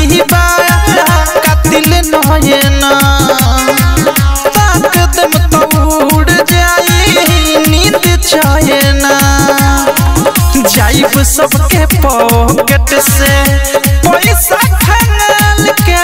भी बाया कातिल नयना ताक दम तो उड़ जाई नींद चैना जाइब सबके पॉकेट से पैसा खंगाल के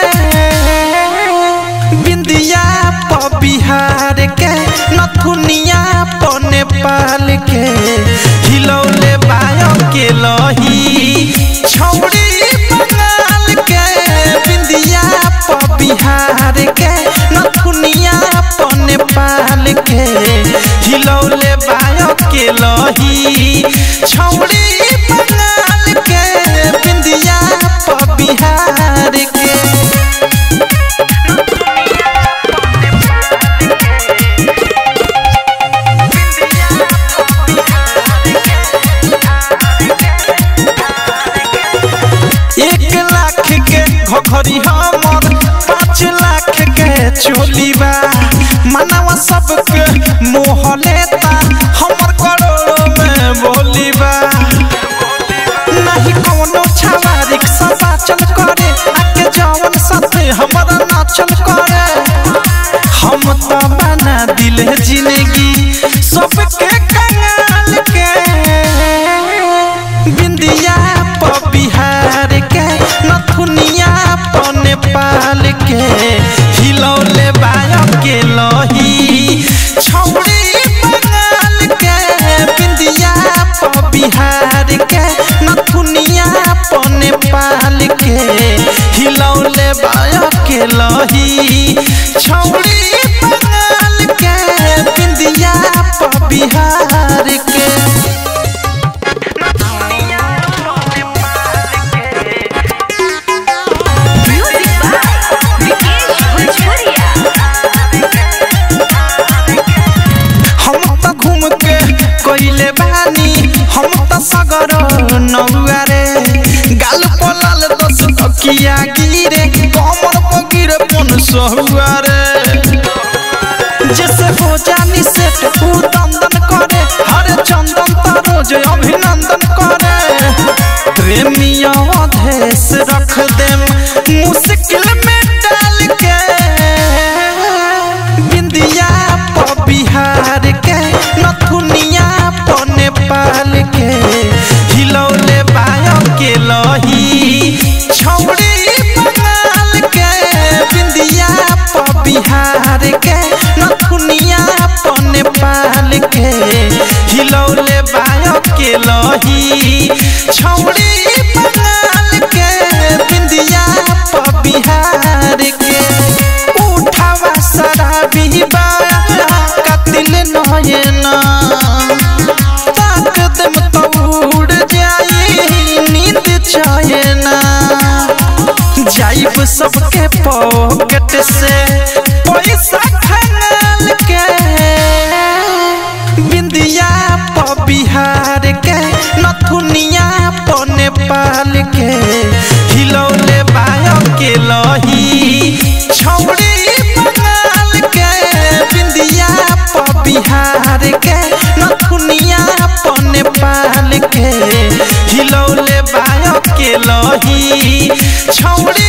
बिंदिया प बिहार के नथुनिया प नेपाल के हिलौले बायो के लही छौड़ी बंगाल के बिंदिया प बिहार के नथुनिया प नेपाल के हिलौले बायो के लही छौड़ी बंगाल के बिंदिया प बिहार के घरी हमर 5 लाख के चोलीबा मनवा सबके मोह लेता हमर करोड़ों में बोलीबा नहीं कोनो छावा रिक्शा चल करे आके जवन साथे हमरा नाचल करे हम तो बना दिल जिंदगी सबके कंगाल के बिंदिया प बिहार के नथुनिया प नेपाल के हिलौले बायो के लही छौड़ी बंगाल के बिंदिया प बिहार के नथुनिया प नेपाल के हिलौले बायो के लही छौड़ी बंगाल के बिंदिया प बिहार के कोइले बानी हम त सगर नौआ रे गाल पलाल 10 तकिया गिरे कमर पगिर 500 रे जैसे हो जानी सेट उ दंदन करे हर चंदन त रोज अभिनंदन करे प्रेमिया देश रख देम मुश्किल में डाल के बिंदिया प बिहार के नथुनिया प नेपाल के हिलौले बायो के लही छौड़ी बंगाल के बिंदिया प बिहार के नथुनिया प नेपाल के हिलौले बायो के लही छौड़ी बंगाल के बिंदिया प बिहार के उठावा शराबी बाया कातिल नयना ताक दम तो उड़ जाई नींद चैना जाइब सबके पॉकेट से पैसा खंगाल के बिंदिया प बिहार के नथुनिया प नेपाल के हिलौले बायो के लही छौड़ी बंगाल के बिंदिया प बिहार के नथुनिया प नेपाल के हिलौले बायो के लही छौड़ी